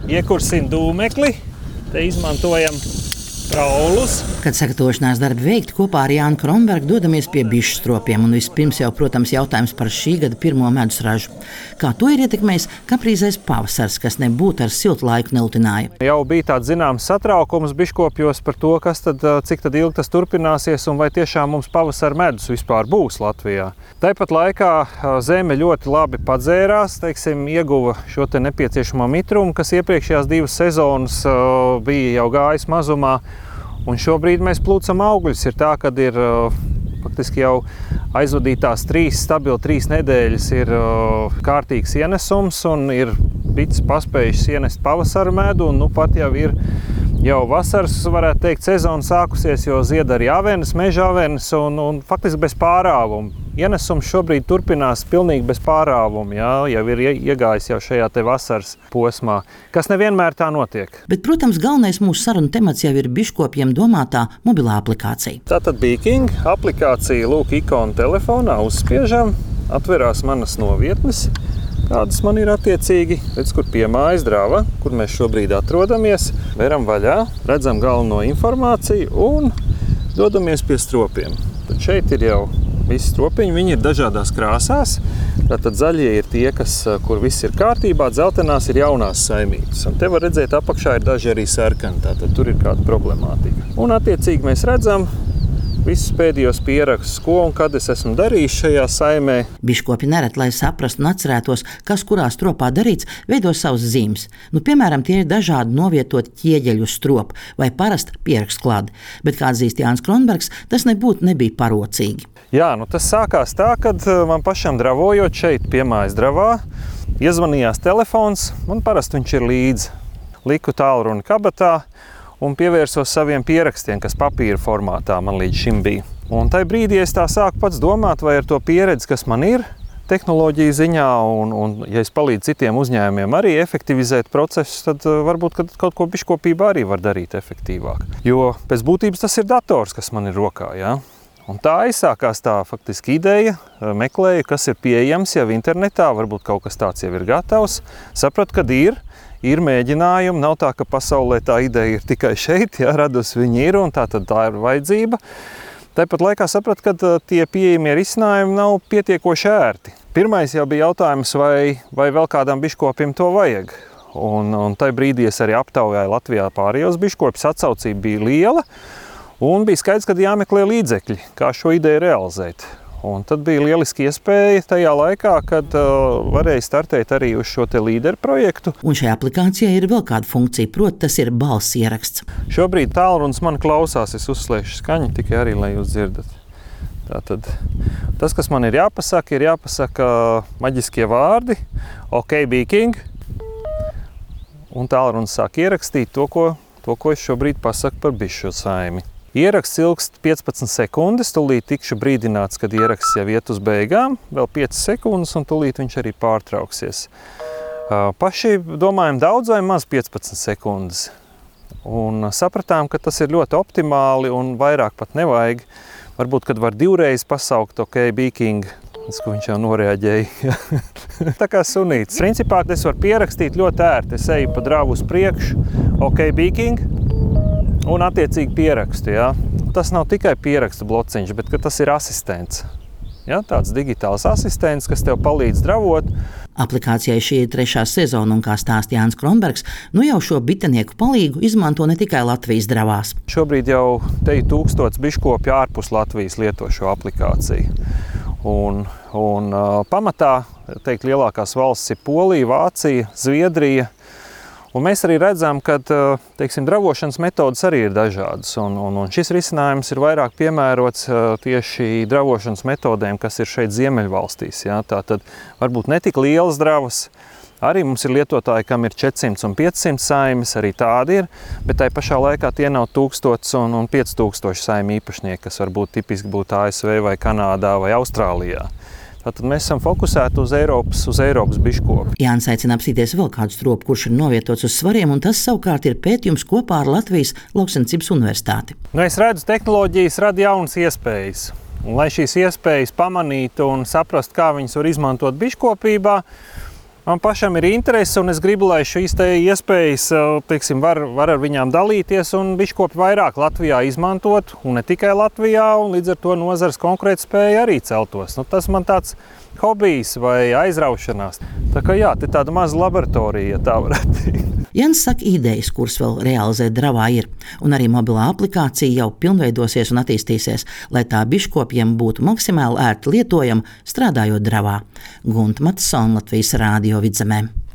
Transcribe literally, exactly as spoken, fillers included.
iekursim dūmekli, te izmantojam praulus. Kad sagatavošanās darbi veikti, kopā ar Jānu Kronbergu dodamies pie bišu stropiem. Un vispirms jau, protams, jautājums par šī gada pirmo medus ražu. Kā to ir ietekmējis kaprīzais pavasars, kas nebūtu ar siltu laiku nelutināja? Jau bija tāds zināms satraukums biškopjos par to, kas tad, cik tad ilgi tas turpināsies un vai tiešām mums pavasara medus vispār būs Latvijā. Tāpat laikā zeme ļoti labi padzērās, teiksim, ieguva šo te nepieciešamo mitrumu, kas iepriekšējās divas sezonas bija jau gājis mazumā. Un šobrīd mēs plūcam augļus. Ir tā, kad ir faktiski jau aizvadītās trīs, stabili trīs nedēļas ir kārtīgs ienesums un ir bites paspējušas ienest pavasara medu un nu pat jau ir jau vasaras, varētu teikt, sezona sākusies, jo zied arī avenes, meža avenes un, un faktiski bez pārāvuma. Ienesums šobrīd turpinās pilnīgi bez pārāvuma, jā, jau ir iegājis jau šajā te vasaras posmā, kas nevienmēr tā notiek. Bet, protams, galvenais mūsu sarunu temats jau ir biškopiem domātā mobilā aplikācija. Tātad Beeking aplikācija, lūk, ikona telefonā uzspiežam, atverās manas novietnes, kādas man ir attiecīgi, redz, kur piemājas drava, kur mēs šobrīd atrodamies, veram vaļā, redzam galveno informāciju un dodamies pie stropiem. Tad šeit ir jau visi stropiņi, viņi ir dažādās krāsās. Tātad zaļie ir tie, kas, kur viss ir kārtībā, dzeltenās ir jaunās saimītes. Un te var redzēt, apakšā ir daži arī sarkani, tātad tur ir kāda problemātika. Un attiecīgi mēs redzam visus pēdējos pierakstus, ko un kad es esmu darījis šajā saimē. Biškopi nereti, lai saprastu un atcerētos, kas kurā stropā darīts, veido savas zīmes. Nu, piemēram, tie ir dažādi novietot ķieģeļu stropu vai parasta pierakstsklādi. Bet, kā atzīst Jānis Kronbergs, tas nebūtu nebija parocīgi. Jā, nu tas sākās tā, kad man pašam dravojot šeit piemājas dravā, iezvanījās telefons, un parasti viņš ir līdzi. Liku tālruni kabatā un pievērsos saviem pierakstiem, kas papīra formātā man līdz šim bija. Un tajā brīdī es tā sāku pats domāt, vai ar to pieredzi, kas man ir tehnoloģija ziņā, un, un ja es palīdzu citiem uzņēmumiem arī efektivizēt procesus, tad varbūt kad kaut ko biškopībā arī var darīt efektīvāk. Jo pēc būtības tas ir dators, kas man ir rokā, jā. Un tā aizsākās tā faktiski ideja, meklēju, kas ir pieejams jau internetā, varbūt kaut kas tāds jau ir gatavs. Sapratu, kad ir, ir mēģinājumi, nav tā, ka pasaulē tā ideja ir tikai šeit, jā, radusi viņi ir, un tā tad tā ir vajadzība. Tāpat laikā sapratu, ka tie pieejamie risinājumi nav pietiekoši ērti. Pirmais jau bija jautājums, vai, vai vēl kādam biškopim to vajag. Un, un tajā brīdī es arī aptaujāju Latvijā pārējos biškopus, atsaucība bija liela. Un bija skaidrs, ka jāmeklē līdzekļi, kā šo ideju realizēt. Un tad bija lieliski iespēja tajā laikā, kad uh, varēja startēt arī uz šo te līderu projektu. Un šajā aplikācijā ir vēl kāda funkcija, proti tas ir balss ieraksts. Šobrīd tālrunis man klausās, es uzslēgšu skaņu tikai arī, lai jūs dzirdat. Tātad tas, kas man ir jāpasaka, ir jāpasaka maģiskie vārdi, OK, Beeking. Un tālrunis sāk ierakstīt to, ko, to, ko es šobrīd pasaku par bišu saimi. Ieraksts ilgst piecpadsmit sekundes, tūlīt tikšu brīdināts, kad ieraksts jau iet uz beigām, vēl piecas sekundes, un tūlīt viņš arī pārtrauksies. Paši domājam daudz vai maz piecpadsmit sekundes. Un sapratām, ka tas ir ļoti optimāli un vairāk pat nevajag. Varbūt, kad var divreiz pasaukt OK, Beeking, tas, ko viņš jau noreaģēja. Tā kā sunīts. Principā es varu pierakstīt ļoti ērti. Es eju pa dravu uz priekšu, OK, Beeking. Un attiecīgi pierakstu, jā. Tas nav tikai pierakstu blociņš, bet ka tas ir asistents. Jā, tāds digitāls asistents, kas tev palīdz dravot. Aplikācijai šī ir trešā sezona, un kā stāst Jānis Kronbergs, nu jau šo bitenieku palīgu izmanto ne tikai Latvijas dravās. Šobrīd jau te ir tūkstots biškopju ārpus Latvijas lieto šo aplikāciju. Un, un uh, pamatā, teikt, lielākās valstis ir Polija, Vācija, Zviedrija. Un mēs arī redzam, ka teiksim, dravošanas metodas arī ir dažādas. Un, un, un šis risinājums ir vairāk piemērots tieši dravošanas metodēm, kas ir šeit Ziemeļvalstīs. Jā. Tātad varbūt ne tik lielas dravas. Arī mums ir lietotāji, kam ir četrsimt un piecsimt saimes, arī tādi ir. Bet tai pašā laikā tie nav tūkstots un, un pieci tūkstoši saimi īpašnieki, kas varbūt tipiski būtu A S V vai Kanādā vai Austrālijā. Tātad mēs esam fokusēti uz Eiropas, uz Eiropas biškopu. Jānis aicina apsīties vēl kādu stropu, kurš ir novietots uz svariem, un tas savukārt ir pētījums kopā ar Latvijas Lauksaimniecības universitāti. Nu, es redzu, tehnoloģijas rada jaunas iespējas. Un, lai šīs iespējas pamanītu un saprast, kā viņas var izmantot biškopībā, Man pašam ir interese, un es gribu, lai šīs te iespējas, teiksim, var, var ar viņām dalīties un biškopi vairāk Latvijā izmantot, un ne tikai Latvijā, un līdz ar to nozares konkurētspēja arī celtos. Nu, tas man tāds hobijs vai aizraušanās. Tā kā jā, te tāda maza laboratorija, ja tā varētu teikt. Jens saka, idejas, kuras vēl realizēt Dravā ir, un arī mobilā aplikācija jau pilnveidosies un attīstīsies, lai tā biškopiem būtu maksimāli ērti lietojama, strādājot Dravā. Gunta Matsona, Latvijas Rādio Vidzemē.